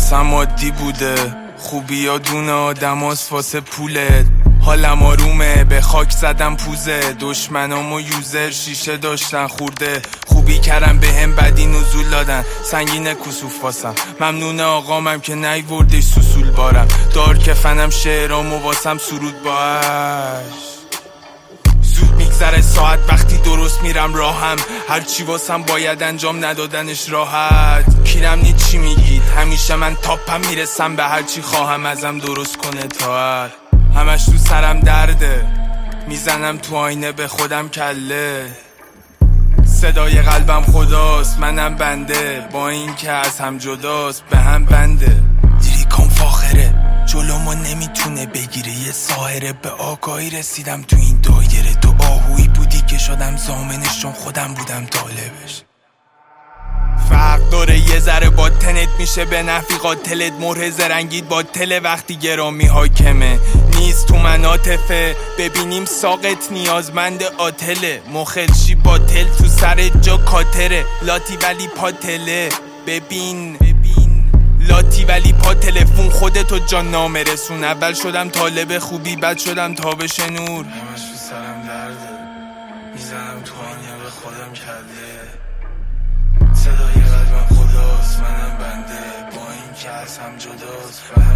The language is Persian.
واسم عادی بوده، خوبی ها دونه آدم هست واسه پولت. حالم آرومه، به خاک زدم پوزه، دشمنام و یوزر شیشه داشتن خورده. خوبی کردم به هم بدی نزول دادن، سنگین کسوف واسم. ممنون آقامم که نیوردش سوسول بارم، دار کفنم شعرام و واسم سرود باش. زود میگذره ساعت وقتی درست میرم راهم، هرچی واسم باید انجام ندادنش راحت. کیرم نی چی میگید، همیشه من تاپم، میرسم به هرچی خواهم ازم درست کنه تا همش تو سرم درده، میزنم تو آینه به خودم کله. صدای قلبم خداست منم بنده، با این که از هم جداست به هم بنده. لیریکام فاخره جلومو نمیتونه بگیره، یه ساحره به آگاهی رسیدم تو این دایره. تو آهویی بودی که شدم زامنش، چون خودم بودم طالبش. فرق داره یه ذره با تنت، میشه به نفی قاتلت. مهر زرنگید با تله وقتی گرامی حاکمه، نیست تو مناطفه. ببینیم ساقت نیازمند آتله، مخلشی باطل تو سر جا کاتره. لاتی ولی پاتله، ببین لاتی ولی پا تلفون خودتو جان نامه رسون. اول شدم طالب خوبی، بعد شدم تابش نور. همش تو سرم درده، میزنم تو آینه به خودم کله. صدای قلبم خداست منم بنده، با این که از هم جداست.